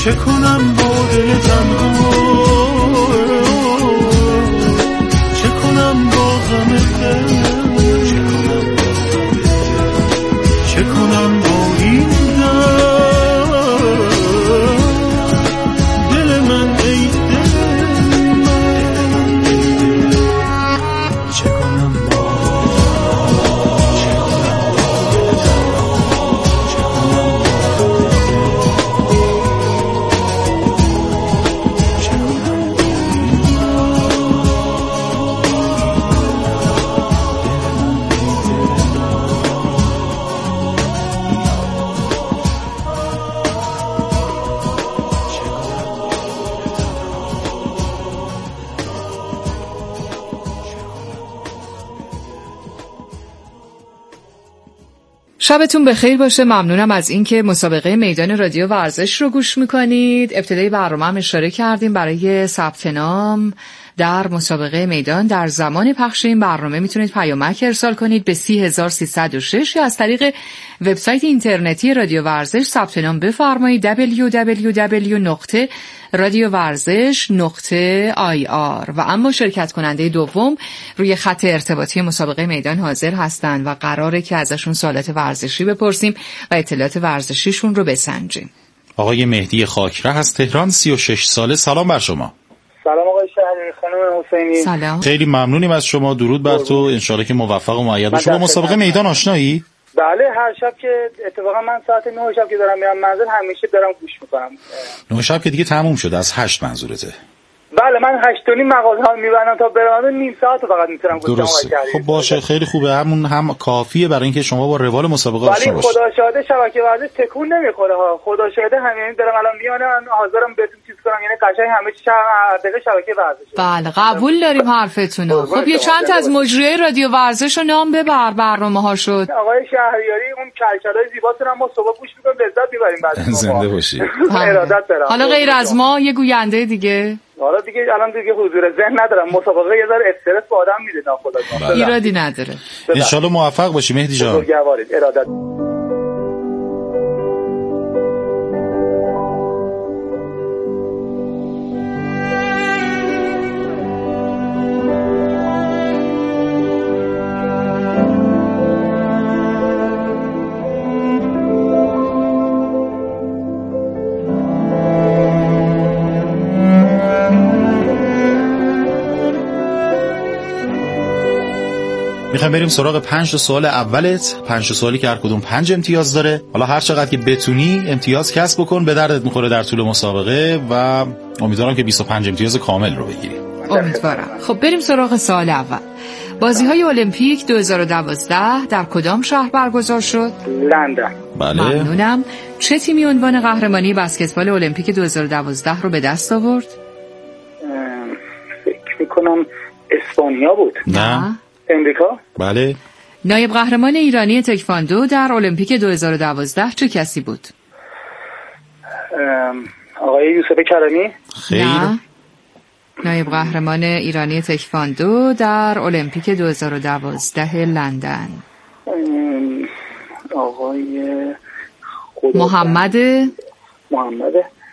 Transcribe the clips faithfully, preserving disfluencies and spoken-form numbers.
چه کنم با دل تنها، چه کنم با غم دل، چه کنم با این دل من ای دل من، چه کنم با شبتون بخیر باشه. ممنونم از اینکه مسابقه میدان رادیو ورزش رو گوش میکنید. ابتدای برنامه هم اشاره کردیم برای ثبت نام در مسابقه میدان در زمان پخش این برنامه میتونید پیامک ارسال کنید به سی هزار سیصد و شش یا از طریق وبسایت اینترنتی رادیو ورزش ثبت نام بفرمایید دبلیو دبلیو دبلیو دات رادیو ورزش دات آی آر. و اما شرکت کننده دوم روی خط ارتباطی مسابقه میدان حاضر هستند و قراره که ازشون سوالات ورزشی بپرسیم و اطلاعات ورزشیشون رو بسنجیم. آقای مهدی خاکره از تهران، سی و شش ساله. سلام بر شما. سلام آقای شهری، خانم حسینی. سلام. خیلی ممنونیم از شما. درود بر تو. انشالله که موفق و مؤید باشی. با مسابقه میدان آشنایی؟ بله، هر شب که اتفاقا من ساعت نه شب که دارم میرم منزل همیشه دارم گوش میکنم. نه شب که دیگه تموم شده، از هشت منظورته؟ بله، من هشت و نیم مغازه ها میبندم تا برم، نیم ساعت فقط میتونم گوش کنم. خب باشه، خیلی خوبه. همون هم کافیه برای اینکه شما با روال مسابقه آشنا باشید. ولی خدا شاهده شبکه ورزش تکون نمیخوره ها. خدا شاهده همین دارم الان میانم حاضرم بهتون چیز کنم، یعنی قشنگ همه چی دقیقه شبکه ورزش. بله، قبول داریم حرفتونو. خب یه چند تا از مجریای رادیو ورزش رو نام ببر. برنامه‌ها شد آقای شهریاری، اون کلکلای زیباتون هم ما صبح گوش میکنیم، لذت میبریم. بعد زنده باشی. ارادت دارم. حالا غیر از ما یه گوینده دیگه؟ حالا دیگه الان دیگه حضور ذهن ندارم. مسابقه یه ذره استرس با آدم میده ناخودآگاه. ایرادی نداره. ان شاءالله موفق باشی مهدی جان. بزرگوارید. ارادت. میخوایم بریم سراغ پنج تا سوال اولت. پنج تا سوالی که هر کدوم پنج امتیاز داره. حالا هر چقدر که بتونی امتیاز کسب بکن، به دردت میخوره در طول مسابقه و امیدوارم که بیست و پنج امتیاز کامل رو بگیری. امیدوارم. خب بریم سراغ سوال اول. بازی‌های المپیک دو هزار و دوازده در کدام شهر برگزار شد؟ لندن. بله. ممنونم. چه تیمی عنوان قهرمانی بسکتبال المپیک دو هزار و دوازده رو به دست آورد؟ فکر می‌کنم اسپانیا بود. نه. امریکا؟ بله. نایب قهرمان ایرانی تکواندو در المپیک دو هزار و دوازده چه کسی بود؟ آقای یوسف کرمی؟ خیر. نه. نایب قهرمان ایرانی تکواندو در المپیک دو هزار و دوازده لندن آقای محمد محمد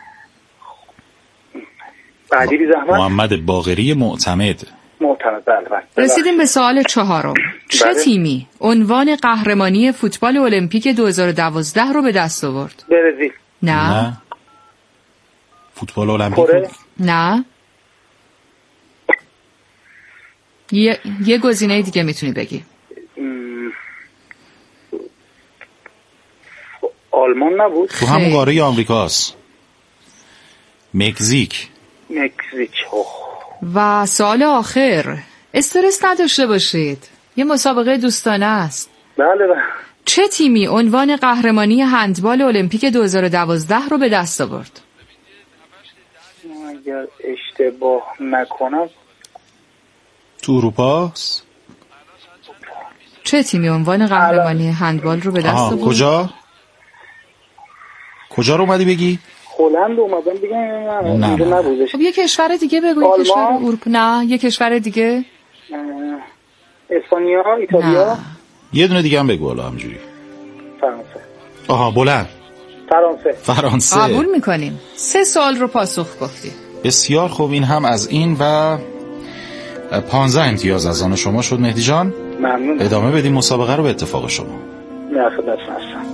بعدی بی زحمت محمد باقری معتمد. معتمد. بله. رسیدیم به سوال چهارم. چه بله. تیمی عنوان قهرمانی فوتبال المپیک دو هزار و دوازده رو به دست آورد؟ برزیل. نه. نه. فوتبال المپیک؟ نه. یه, یه گزینه دیگه میتونی بگی. آلمان نبود؟ تو همون قاره آمریکاست. مکزیک. مکزیک. و سوال آخر. استرس نداشته باشید، یه مسابقه دوستانه است. بله بله. چه تیمی عنوان قهرمانی هندبال المپیک دو هزار و دوازده رو به دست آورد؟ اگر اشتباه نکنم تو اروپاست. چه تیمی عنوان قهرمانی هندبال رو به دست آورد؟ کجا؟ کجا رو اومدی بگی؟ هلند اومدم بگم نه اینجا نبودش. خب یه کشور دیگه بگو. یه کشور اروپا. نه یه کشور دیگه. اسپانیا، ایتالیا. یه دونه دیگه هم بگو حالا همجوری. فرانسه. آها بلند. فرانسه. فرانسه. قبول میکنیم. سه سوال رو پاسخ گفتی. بسیار خوب، این هم از این و پانزده امتیاز از آن شما شد مهدی جان. ممنون. ادامه بدیم مسابقه رو به اتفاق شما. نه خدمتتون هستم.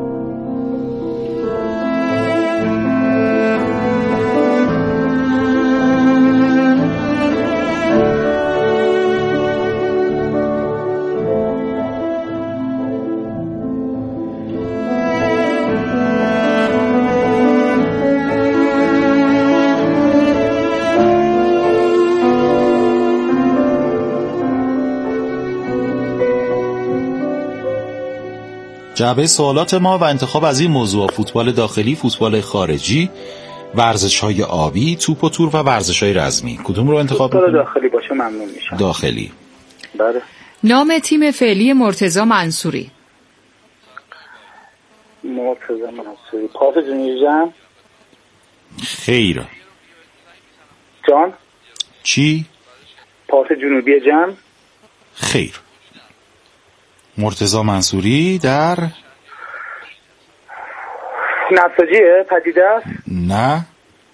جعبه سوالات ما و انتخاب از این موضوع: فوتبال داخلی، فوتبال خارجی، ورزش‌های آبی، توپ و تور و ورزش‌های رزمی. کدوم رو انتخاب فوتبال می‌کنید؟ داخلی باشه ممنون میشم. داخلی. بله. نام تیم فعلی مرتضی منصوری. مرتضی منصوری. پاس جنوبی جان. خیر. جان. چی؟ پاس جنوبی جان. خیر. مرتضی منصوری در نساجیه پدیده است. نه.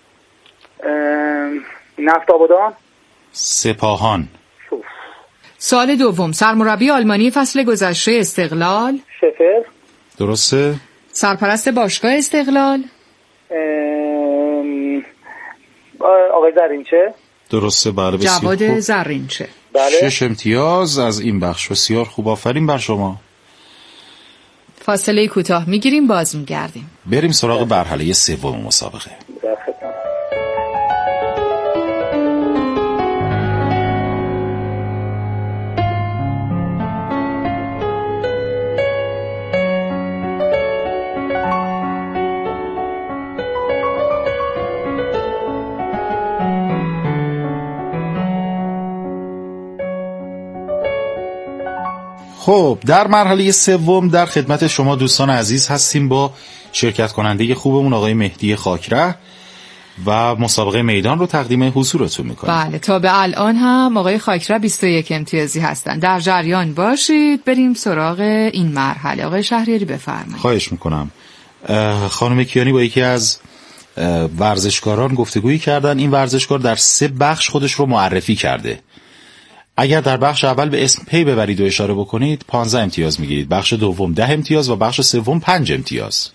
نفت آبادان. سپاهان. سال دوم، سرمربی آلمانی فصل گذشته استقلال. شفر. درسته. سرپرست باشگاه استقلال. آقای زرینچه. درسته. بله بسیار خوب. جواد زرینچه. بله. شش امتیاز از این بخش. بسیار خوب، آفرین بر شما. فاصله کوتاه میگیریم، باز میگردیم. بریم سراغ مرحله سوم مسابقه. خب در مرحله سوم در خدمت شما دوستان عزیز هستیم با شرکت کننده خوبمون آقای مهدی خاکره و مسابقه میدان رو تقدیم حضورتون میکنیم. بله، تا به الان هم آقای خاکره بیست و یک امتیازی هستن. در جریان باشید. بریم سراغ این مرحله. آقای شهریاری بفرمایید. خواهش میکنم. خانم کیانی با یکی از ورزشکاران گفتگویی کردن. این ورزشکار در سه بخش خودش رو معرفی کرده. اگر در بخش اول به اسم پی ببرید و اشاره بکنید پانزده امتیاز میگیرید، بخش دوم ده امتیاز و بخش سوم پنج امتیاز.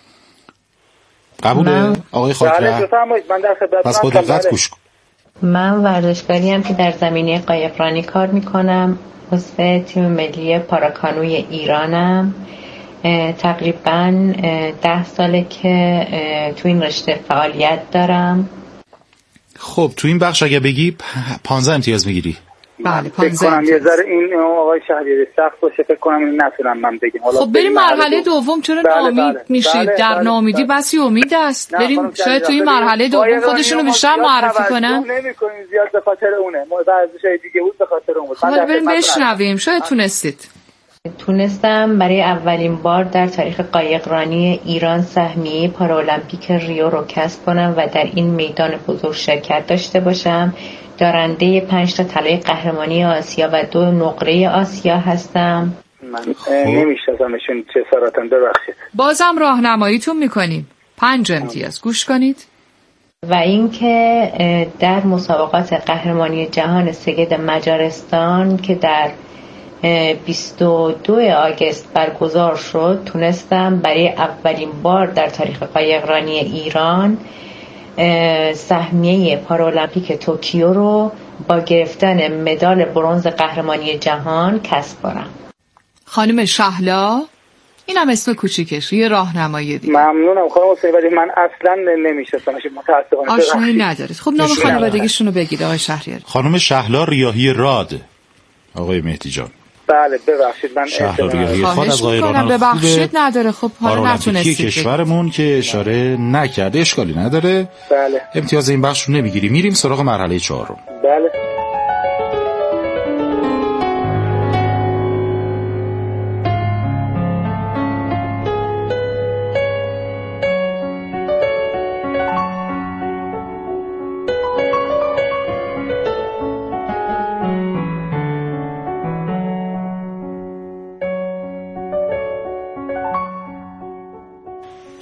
قبوله آقای خاکره؟ پس با دقت گوش کن. من ورزشکاری هم که در زمینه قایقرانی کار میکنم، عضو تیم ملی پاراکانوی ایرانم. تقریبا ده ساله که تو این رشته فعالیت دارم. خب تو این بخش اگه بگی پانزده امتیاز میگیری. بله، فکر کنم یه ذره این آقای شهریاری سخت باشه، فکر کنم این نتونم من بگم. خب بریم مرحله دوم. چرا بله ناامید بله. میشید؟ بله در بله ناامیدی بله. بسی امید است. بریم شاید تو این مرحله دوم خودشونو بیشتر معرفی کنن. نمی‌کنیم زیاد به خاطر اونه. ما ورزشای دیگه بود به خاطر اون بود. حالا بریم بشنویم. شاید تونستید. تونستم برای اولین بار در تاریخ قایقرانی ایران سهمیه پارالمپیک ریو رو کسب کنم و در این میدان بزرگ شرکت داشته باشم. دارنده پنج تا طلای قهرمانی آسیا و دو نقره آسیا هستم. من نمیشناسمشون چه سراتن، ببخشید. بازم راهنماییتون میکنیم. پنج امتیاز گوش کنید. و اینکه در مسابقات قهرمانی جهان سگد مجارستان که در بیست و دو آگوست برگزار شد، تونستم برای اولین بار در تاریخ قایقرانی ایران سهمیه پارالمپیک توکیو رو با گرفتن مدال برنز قهرمانی جهان کسب کنم. خانم شهلا، این هم اسم کوچیکش، یه راهنمایی دیگه. ممنونم خانم حسینی، ولی من اصلا نمیشناسمش متاسفانه. آشنایی ندارید. خب نام خانوادگیشون رو بگید آقای شهریاری. خانم شهلا ریاحی راد. آقای مهدی جان. بله ببخشید من شهلا ریاحی راد از قایقران ببخشید نداره. خب حالا نتونستید کشورمون که اشاره نکرده، اشکالی نداره. بله. امتیاز این بخش رو نمیگیری. میریم سراغ مرحله چهارم. بله.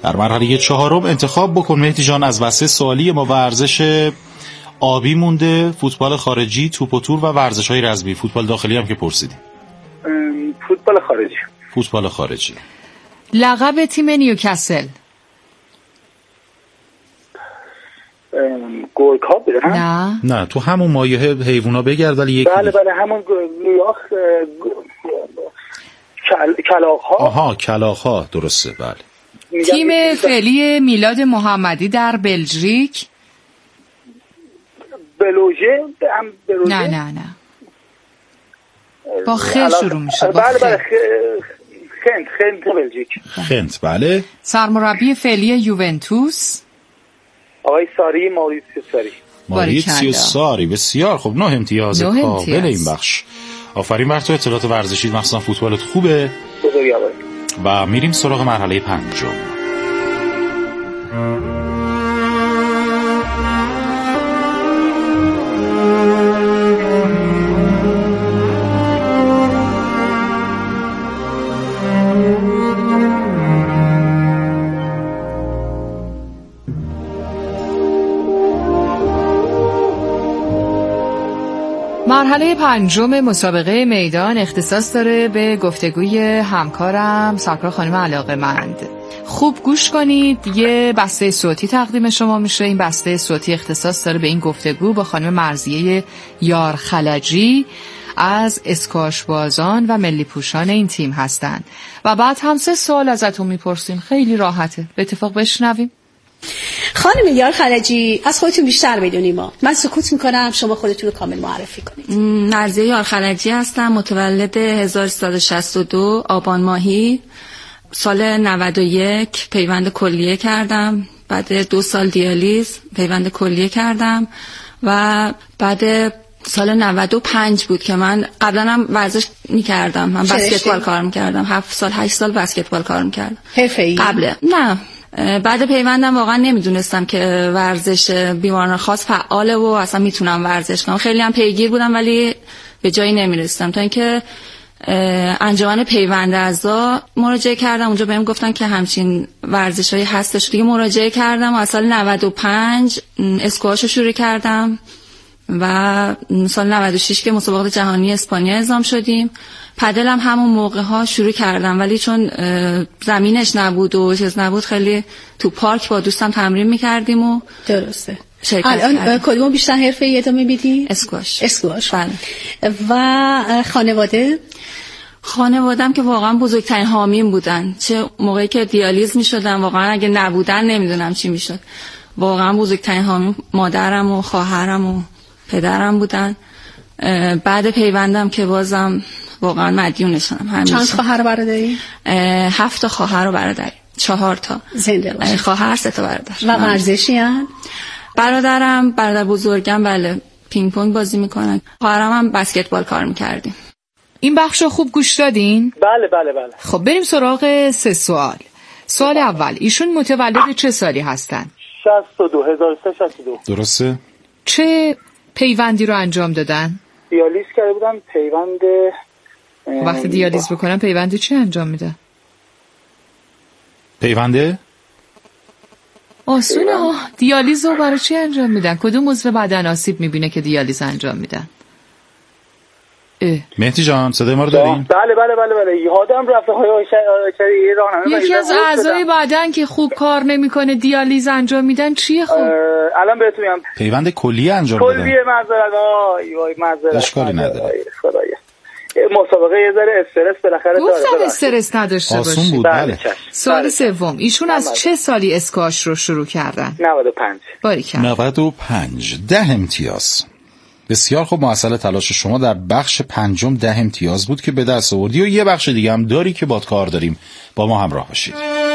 در مرحله چهارم انتخاب بکن مهدی جان از بسته سوالی ما. ورزش آبی مونده، فوتبال خارجی، توپ و تور و ورزش‌های رزمی. فوتبال داخلی هم که پرسیدیم. فوتبال خارجی. فوتبال خارجی. لقب تیم نیوکاسل. گورکا بوده نه؟ نه نه تو همون مایه حیوونا بگرد ولی یک. بله بله همون نیاخ کلاغ‌ها. آها کلاغ‌ها درسته بله. تیم فعلی میلاد محمدی در بلژیک. بلوژه هم بلوژه. نه نه نه با خ شروع میشه. با بله خ. بله خنت خنت بلژیک. خنت بله. سرمربی فعلی یوونتوس. آقای ساری ماریتسیو ساری. ماریتسیو ساری. بسیار خب. نه امتیاز کامل این بخش. آفرین بر تو. اطلاعات ورزشی مخصوصا فوتبالت خوبه. بزرگی آقای. و میریم سراغ مرحله پنجم. مرحله پنجم مسابقه میدان اختصاص داره به گفتگوی همکارم سرکار خانم علاقه‌مند. خوب گوش کنید. یه بسته صوتی تقدیم شما میشه. این بسته صوتی اختصاص داره به این گفتگو با خانم مرضیه یار خلجی از اسکواش بازان و ملی پوشان این تیم هستن و بعد هم سه سوال ازتون میپرسیم. خیلی راحته. به اتفاق بشنویم. خانم یار خلجی از خودتون بیشتر بدونیم. ما من سکوت میکنم، شما خودتون رو کامل معرفی کنید. مرضیه یار خلجی هستم، متولد هزار و سیصد و شصت و دو آبان ماهی. سال نود و یک پیوند کلیه کردم، بعد دو سال دیالیز پیوند کلیه کردم و بعد سال نود و پنج بود که من قبلا هم ورزش میکردم. من بسکتبال کار میکردم. هفت سال هشت سال بسکتبال کار میکردم. حرفه‌ای؟ قبل نه. بعد پیوندم واقعا نمیدونستم که ورزش بیماران خاص فعاله و اصلا میتونم ورزش کنم. خیلی هم پیگیر بودم ولی به جایی نمیرسیدم تا اینکه انجمن پیوند اعضا مراجعه کردم. اونجا بهم گفتن که همچین ورزشایی هستش. دیگه مراجعه کردم و از سال نود و پنج اسکواش رو شروع کردم و سال نود و شش که مسابقات جهانی اسپانیا اعزام شدیم. پدل هم همون موقع ها شروع کردم ولی چون زمینش نبود و چیز نبود خیلی تو پارک با دوستم تمرین میکردیم و درسته. الان کدوم بیشتر حرفه‌ای ادامه میدی؟ اسکواش. اسکواش. بله. و خانواده؟ خانوادم که واقعا بزرگترین حامیم بودن. چه موقعی که دیالیز میشدم واقعا اگه نبودن نمیدونم چی میشد. واقعا بزرگترین حامیم مادرم و خواهرم و پدرم بودن. بعد پیوندم که بازم واقعا مدیونشم همیشه. چند خواهر و برادری؟ هفت تا خواهر و برادری. چهار تا. زنده باشی. خواهر سه تا برادر. و ورزشی ان؟ برادرم برادر بزرگم بله پینگ پونگ بازی میکنن. خواهرم هم بسکتبال کار میکردیم. این بخش رو خوب گوش دادین؟ بله بله بله. خب بریم سراغ سه سوال. سوال اول، ایشون متولد چه سالی هستن؟ شصت و دو هزار و سیصد و شصت و دو. درسته. چه پیوندی رو انجام دادن؟ دیالیز کرده بودن. پیوند وقتی دیالیز بکنن پیوند چی انجام میدن؟ پیونده؟ آسونه ها. دیالیز رو برای چی انجام میدن؟ کدوم عضو بدن آسیب میبینه که دیالیز انجام میدن؟ مهدی جان صدای ما رو دارین؟ بله بله بله بله. یادم رفته های شری راهنمایی. یکی از اعضای بدن که خوب کار نمیکنه دیالیز انجام میدن چیه؟ خب الان بهتون میگم. پیوند کلیه انجام دادن. کلیه معذرت. آی وای معذرت. اشکالی نداره. خدایا. مسابقه یه ذره استرس بالاخره داره. گفتم استرس نداشته باشی. آسون بود بله. سوال سوم، ایشون از چه سالی اسکواش رو شروع کردن؟ نود و پنج. باریکلا. نود و پنج. ده امتیاز. بسیار خوب. محصل تلاش شما در بخش پنجم ده امتیاز بود که به دست آوردی و یه بخش دیگه هم داری که باد کار داریم. با ما همراه باشید.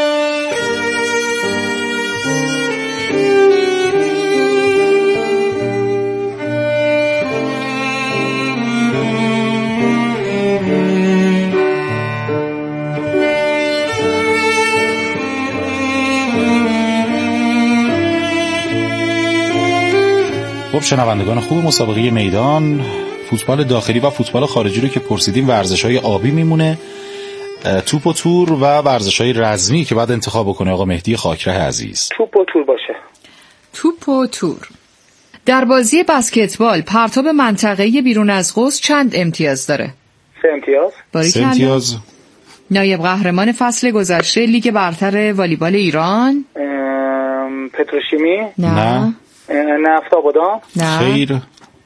خب شنوندگان خوب مسابقه میدان، فوتبال داخلی و فوتبال خارجی رو که پرسیدیم ورزش‌های آبی میمونه. توپ و تور و ورزش‌های رزمی که بعد انتخاب بکنه آقا مهدی خاکره عزیز. توپ و تور باشه. توپ و تور. در بازی بسکتبال پرتاب منطقه‌ای بیرون از قوس چند امتیاز داره؟ سه امتیاز. سه امتیاز. نایب قهرمان فصل گذشته لیگ برتر والیبال ایران؟ پتروشیمی؟ نه. نفت آبادان؟ نه. خیر.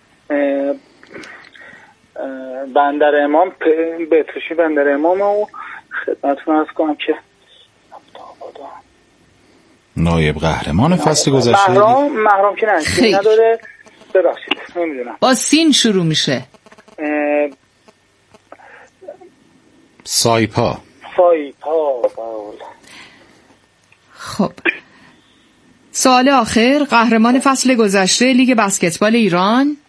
بندر امام. پتروشیمی بندر امام و خدمتتون عرض کنم که نفت آبادان. نایب قهرمان فصل گذشته. محرم محرم که نه نداره. ببخشید نمیدونم. با سین شروع میشه. سایپا. سایپا. خب سوال آخر، قهرمان فصل گذشته لیگ بسکتبال ایران؟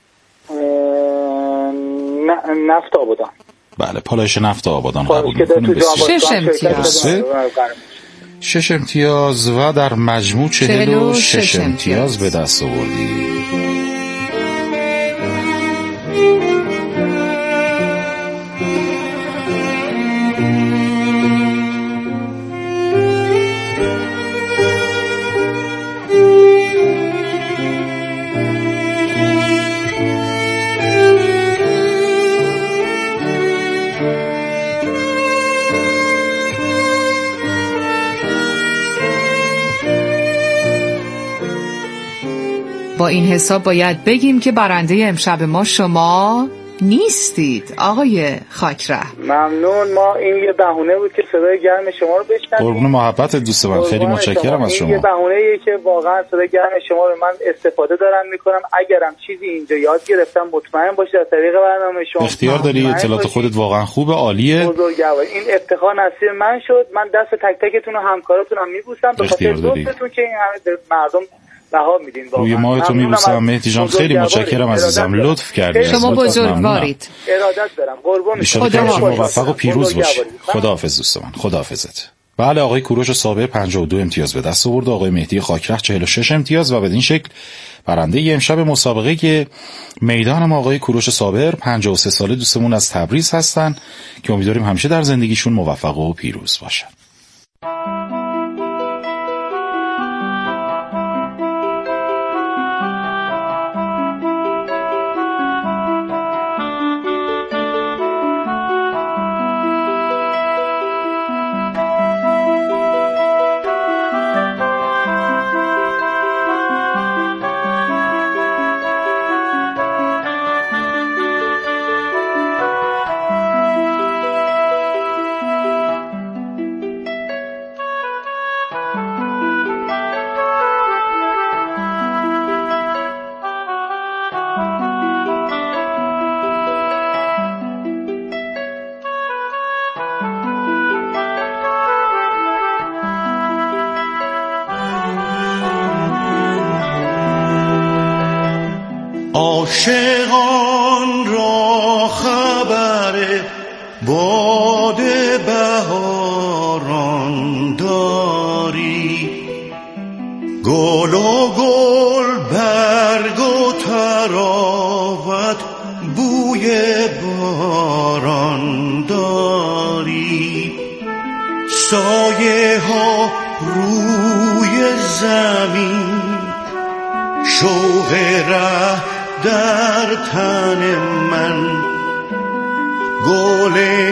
نفت آبادان. بله پالایش نفت آبادان قبول میکنیم. شش امتیاز. شش امتیاز و در مجموع چهل و شش امتیاز به دست آوردی. با این حساب باید بگیم که برنده امشب ما شما نیستید آقای خاکره. ممنون. ما این یه بهونه بود که صدای گرم شما رو بشنویم. قربون محبت دوست من، خیلی متشکرم از شما. این یه بهونه‌ایه که واقعا صدای گرم شما رو من استفاده دارم میکنم. اگرم چیزی اینجا یاد گرفتم مطمئن باشید از طریق برنامه شما اختیار داری. اطلاعات خودت واقعا خوبه، عالیه. بزرگوار این افتخار نصیب من شد. من دست تک تکتون و همکاراتون هم میبوسم به خاطر لطفتون که این همه مردم بها میدین. روی ماهتون میبوسم مهدی جان، خیلی متشکرم عزیزم، لطف کردید. شما بزرگوارید. ارادت دارم. قربون شما. موفق و پیروز باشید. خداحافظ دوست من. خداحافظت. بله آقای کوروش صابر پنجاه و دو امتیاز به دست آورد، آقای مهدی خاکره چهل و شش امتیاز و بدین شکل برنده امشب مسابقه که میدان ما آقای کوروش صابر پنجاه و سه ساله دوستمون از تبریز هستن که امیدواریم همیشه در زندگیشون موفق و پیروز باشن. عاشقان را خبر باد بهاران داری، گل و گل برگ و تراوت بوی باران داری، سایه ها روی زمین شوق ره در تن من، گل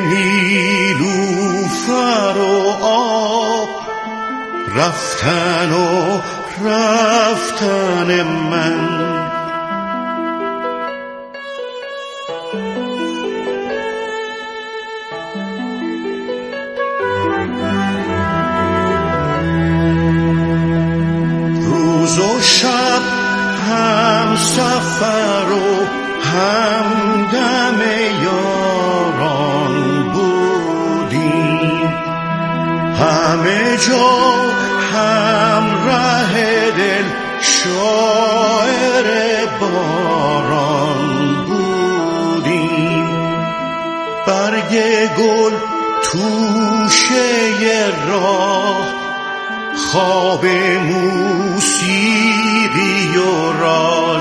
نیلوفر و آب رفتن و رفتن من. روز و شب هم سفر و هم دم یاران بودیم، همه جا هم ره دل شاعر باران بودیم، برگ گل توشه راه خواب موسیقی و راز،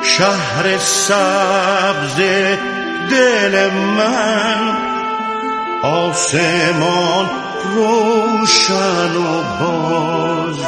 شهر سبز دل من آسمان روشن و باز.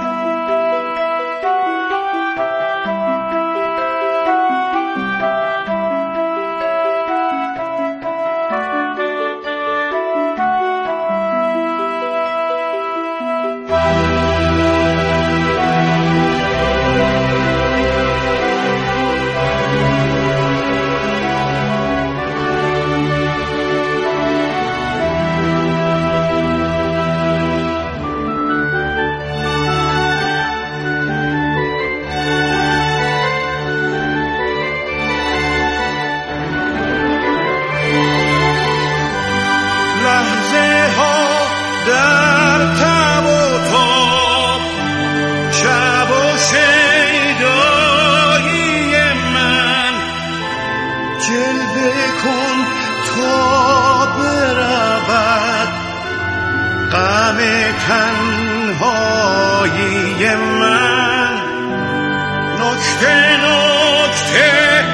تنهایی من نکته نکته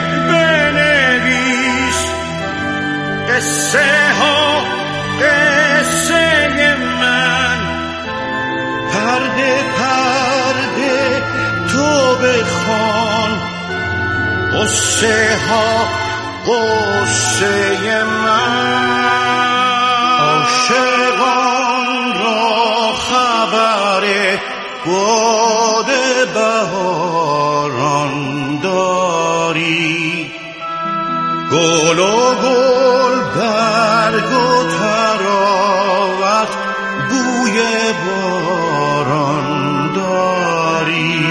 بنویس، قصه ها قصه من، پرده پرده تو بخوان، قصه ها قصه من. عاشقان را خبر باد بهاران داری، گل و گل برگ و تراوت بوی باران داری.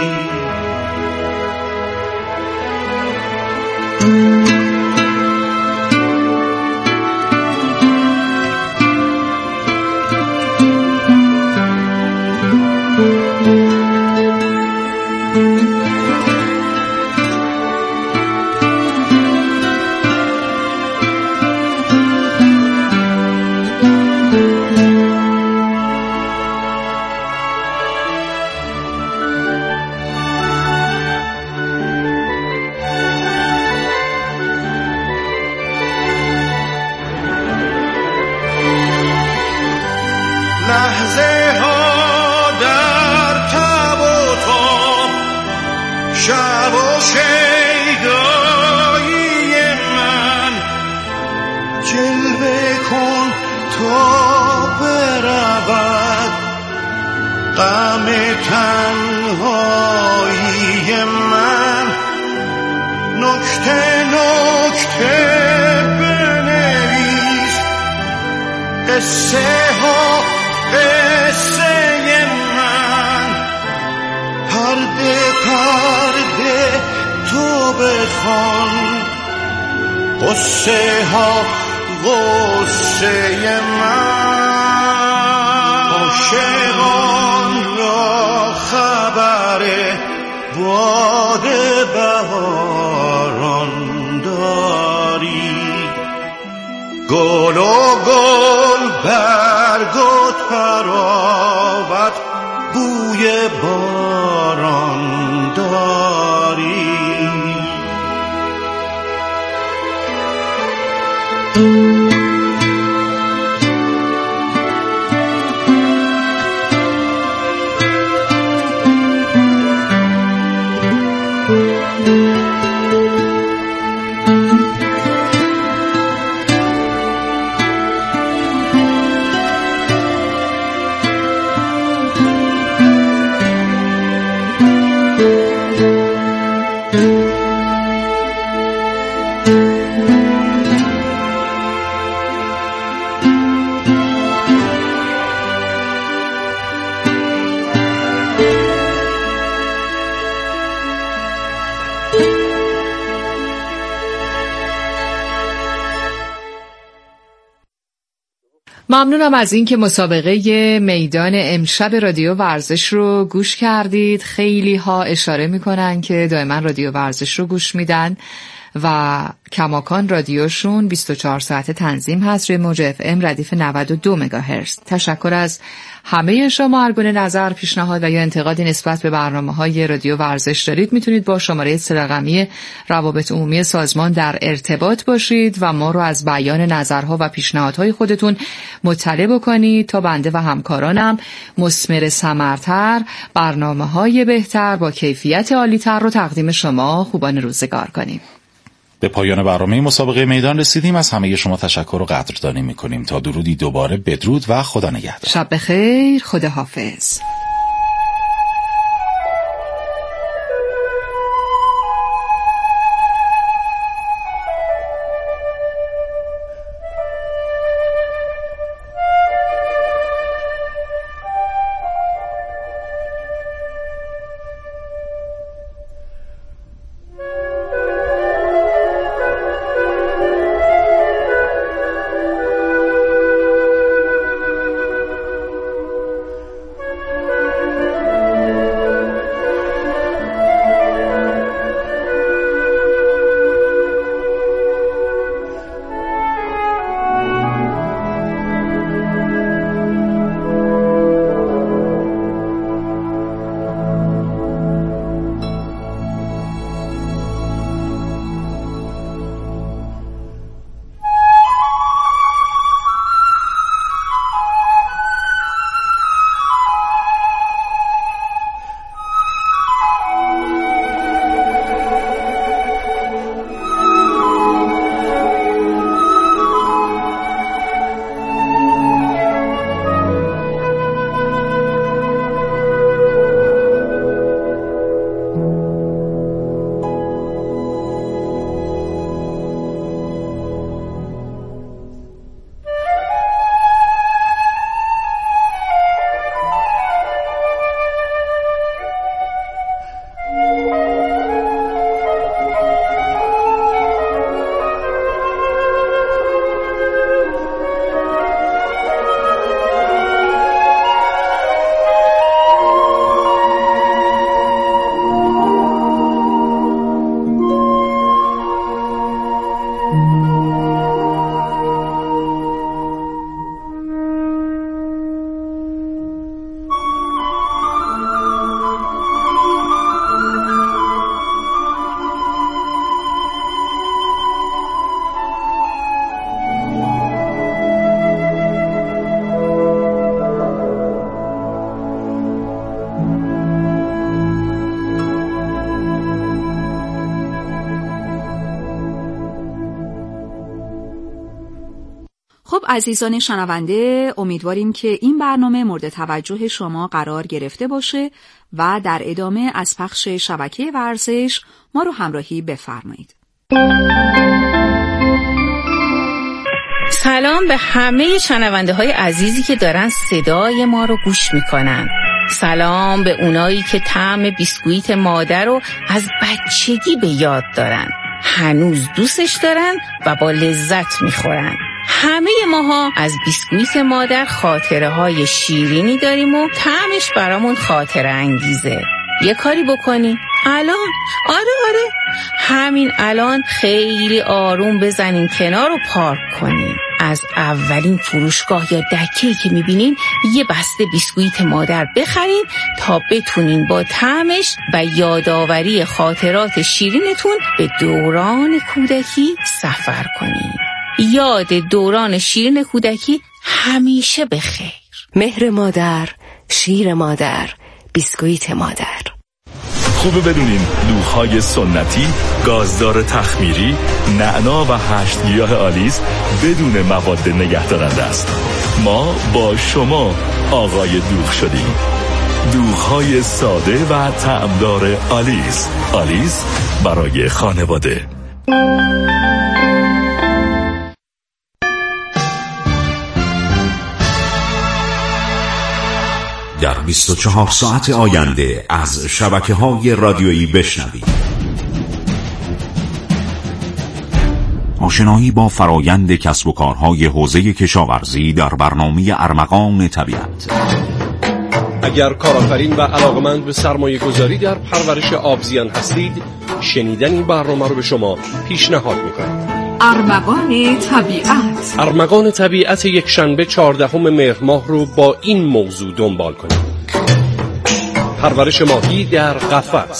لحظه ها در تب و تاب، شب و شیدایی من، جلوه کن تا برود غم تنهایی من. نکته نکته بنویس، قصه ها قصه من، پرده پرده تو بخوان، قصه ها قصه من. عاشقان را خبر باد بهاران داری، گل و گل برگ و تراوت بوی باران داری. ممنونم از این که مسابقه میدان امشب رادیو ورزش رو گوش کردید. خیلی ها اشاره میکنن که دائما رادیو ورزش رو گوش میدن و کماکان رادیوشون بیست و چهار ساعته تنظیم هست روی موج اف ام ردیف نود و دو مگاهرتز. تشکر از همه شما هر گونه نظر، پیشنهاد و یا انتقادی نسبت به برنامه‌های رادیو ورزش دارید میتونید با شماره رقمی روابط عمومی سازمان در ارتباط باشید و ما رو از بیان نظرها و پیشنهادهای خودتون مطلع بکنید تا بنده و همکارانم مثمر ثمرتر، برنامه‌های بهتر با کیفیت عالی‌تر رو تقدیم شما خوبان روزگار کنیم. به پایان برنامه مسابقه میدان رسیدیم. از همه شما تشکر و قدردانی میکنیم. تا درودی دوباره، بدرود و خدا نگهدار. شب بخیر، خدا حافظ. خب عزیزان شنونده، امیدواریم که این برنامه مورد توجه شما قرار گرفته باشه و در ادامه از پخش شبکه ورزش ما رو همراهی بفرمایید. سلام به همه شنونده های عزیزی که دارن صدای ما رو گوش میکنن. سلام به اونایی که طعم بیسکویت مادر رو از بچگی به یاد دارن، هنوز دوستش دارن و با لذت میخورن. همه ماها از بیسکویت مادر خاطره های شیرینی داریم و طعمش برامون خاطره انگیزه. یه کاری بکنی الان، آره آره همین الان خیلی آروم بزنین کنار و پارک کنین. از اولین فروشگاه یا دکه‌ای که میبینین یه بسته بیسکویت مادر بخرین تا بتونین با طعمش و یادآوری خاطرات شیرینتون به دوران کودکی سفر کنین. یاد دوران شیرین کودکی همیشه بخیر. مهر مادر، شیر مادر، بیسکویت مادر. خوبه بدونین دوغ‌های سنتی، گازدار تخمیری، نعنا و هشت گیاه آلیس بدون مواد نگهدارنده است. ما با شما آقای دوغ شدیم. دوغ‌های ساده و طعمدار آلیس. آلیس برای خانواده. در بیست و چهار ساعت آینده از شبکه‌های رادیویی بشنوید. آشنایی با فرایند کسب و کارهای حوزه کشاورزی در برنامه ارمغان طبیعت. اگر کارآفرین و علاقمند به سرمایه گذاری در پرورش آبزیان هستید، شنیدن این برنامه رو به شما پیشنهاد می‌کنم. ارمغان طبیعت. ارمغان طبیعت یک شنبه چهاردهم مهر ماه رو با این موضوع دنبال کنید: پرورش ماهی در قفس.